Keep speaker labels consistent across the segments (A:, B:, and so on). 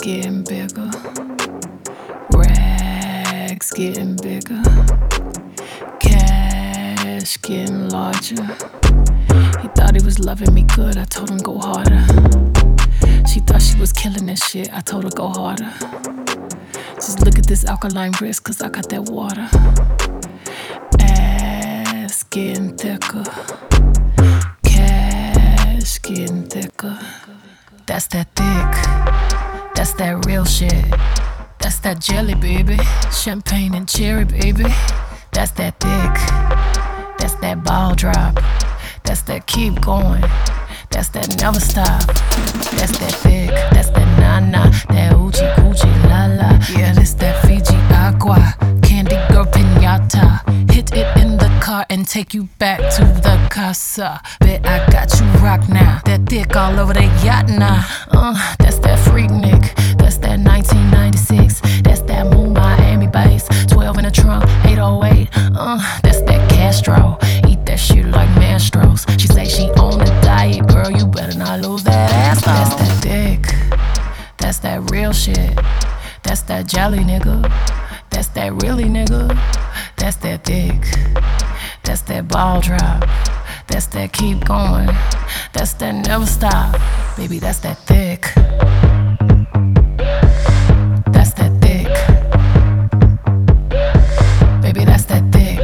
A: getting bigger, rags getting bigger, cash getting larger. He thought he was loving me good, I told him go harder. She thought she was killing this shit, I told her go harder. Just look at this alkaline wrist, cause I got that water. Ass getting thicker, cash getting thicker. That's that thick, that's that real shit. That's that jelly, baby, champagne and cherry, baby. That's that thick, that's that ball drop. That's that keep going, that's that never stop. That's that thick, that's that na-na, that oochie coochie la-la. Yeah, this that Fiji agua, candy girl piñata. Hit it in the car and take you back to the casa. Bet I got you rock now, that thick all over the yacht now. That's that freak Nick, that's that 1996. That's that Moon Miami bass, 12 in the trunk, 808. That's that Castro, eat that shit like Mastros. She say she on a diet, girl, you better not lose that ass. That's that dick, that's that real shit. That's that jelly nigga, that's that really nigga. That's that dick, that's that ball drop. That's that keep going, that's that never stop. Baby, that's that thick. That's that thick. Baby, that's that thick.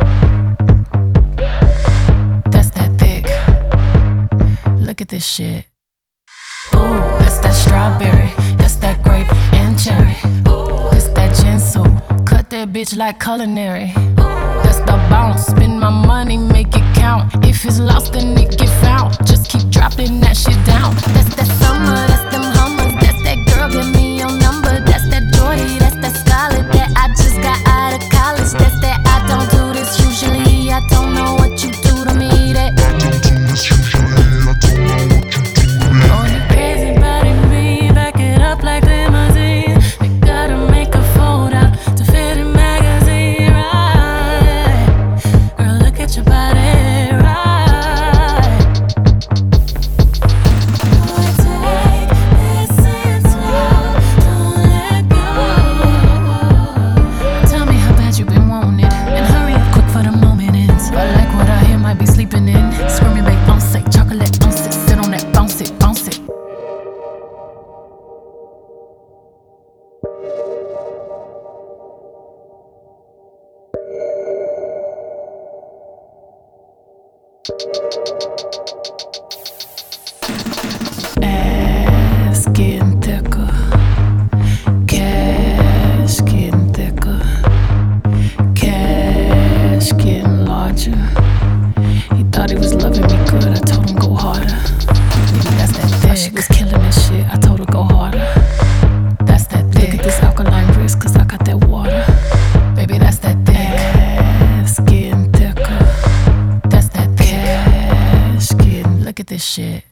A: That's that thick. Look at this shit. Ooh, that's that strawberry, that's that grape and cherry. This that ginseng, cut that bitch like culinary. That's the bounce, spend my money, make it count. If it's lost, then it get found. Just keep dropping that shit down. That's that summer, that's them hummers. That's that girl, give me your number. That's that Jordy, that's that Scarlet that I just got out of college. That's that I don't do this usually. I don't know what you do to me. That I don't do this usually. I don't know what you do to me. Oh, you crazy body me, back it up like limousine. They gotta make a photo to fit in magazine, right? Girl, look at your body, right? Boy, take this in slow, don't let go. Tell me how bad you been wanting it, and hurry up quick for the moment ends. I like what I hear, might be sleeping in. Screaming bake, bounce it, chocolate, bounce it, sit on that, bounce it, bounce it. Ass getting thicker, cash getting thicker, cash getting larger. He thought he was loving me good, I told him go harder. Baby, that's that thick. She was killing this shit, I told her go harder. That's that thick. Look at this alkaline wrist, cause I got that water. Baby, that's that thick. Ass getting thicker, that's that thick. Cash getting, look at this shit.